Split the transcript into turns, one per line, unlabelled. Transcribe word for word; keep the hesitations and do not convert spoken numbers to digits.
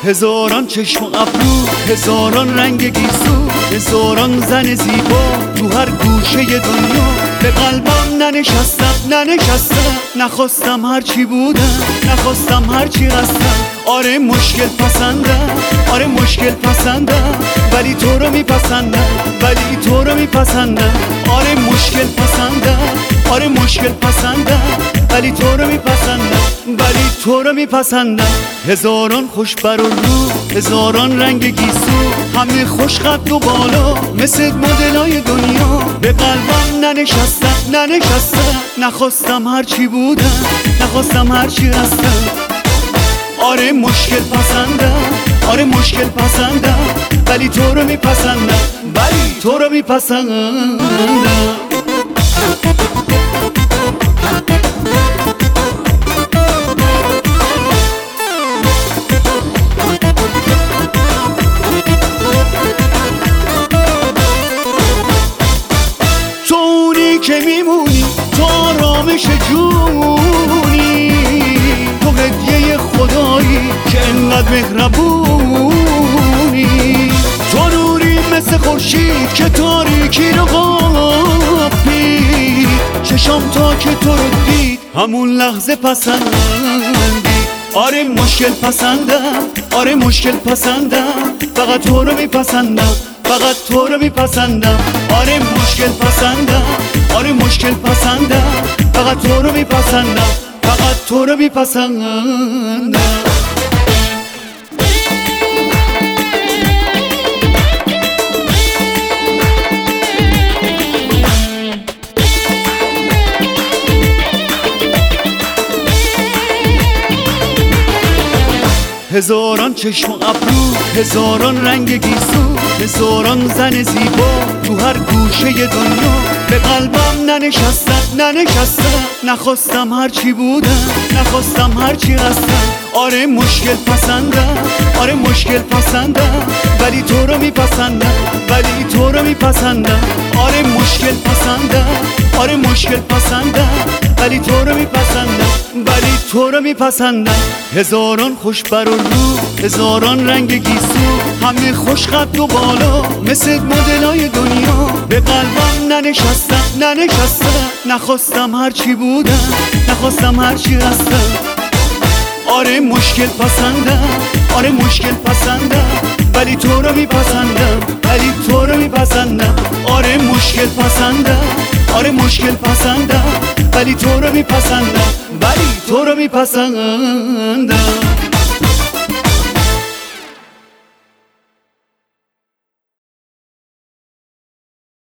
هزاران چشم و ابرو، هزاران رنگ گیسو، هزاران زن زیبا تو هر گوشه دنیا. به قلبم ننشستم ننشستم، نخواستم هرچی بودم، نخواستم هرچی هستم. آره مشکل پسندم، آره مشکل پسندم، ولی تو رو میپسندم، ولی تو رو میپسندم. آره مشکل پسندم، آره مشکل پسندم، ولی تو رو میپسندم، ولی تو رو میپسندم. هزاران خوش بر و رو، هزاران رنگ گیسو، همه خوش قد و بالا مثل مدلای دنیا. به قلبم ننشستم ننشستم، نخواستم هرچی بودم، نخواستم هرچی هستم. آره مشکل پسندم، آره مشکل پسندم، ولی تو رو میپسندم، ولی تو رو میپسندم. که میمونی تو آرامش جونی، تو هدیه خدایی که انقدر مهربونی. تو نوری مثل خورشید که تاریکی رو قاپید، چشام تا که تو رو دید همون لحظه پسندی. آره مشکل پسندم، آره مشکل پسندم، فقط تو رو میپسندم، فقط تو رو میپسندم. آره مشکل پسندم، آره مشکل پسندم، فقط تو رو میپسندم، فقط تو رو میپسندم. هزاران چشم و ابرو، هزاران رنگ گیسو، هزاران زن زیبا تو هر گوشه دنیا. به قلبم ننشستم ننشستم، نخواستم هرچی بودم، نخواستم هرچی هستم. آره مشکل پسندم، آره مشکل پسندم، ولی تو رو میپسندم، ولی تو رو میپسندم. آره مشکل پسندم، آره مشکل پسندم، ولی تو رو میپسندم، ولی تو رو میپسندم. هزاران خوش بر و رو، هزاران رنگ گیسو، همه خوش قد و بالا مثل مدلای دنیا. به قلبم ننشستم ننشستم، نخواستم هرچی بودم، نخواستم هرچی هستم. آره مشکل پسندم، آره مشکل پسندم، ولی تو رو میپسندم، ولی تو رو میپسندم. آره مشکل پسندم، آره مشکل پسندم، ولی تو رو میپسندم، ولی تو رو میپسندم.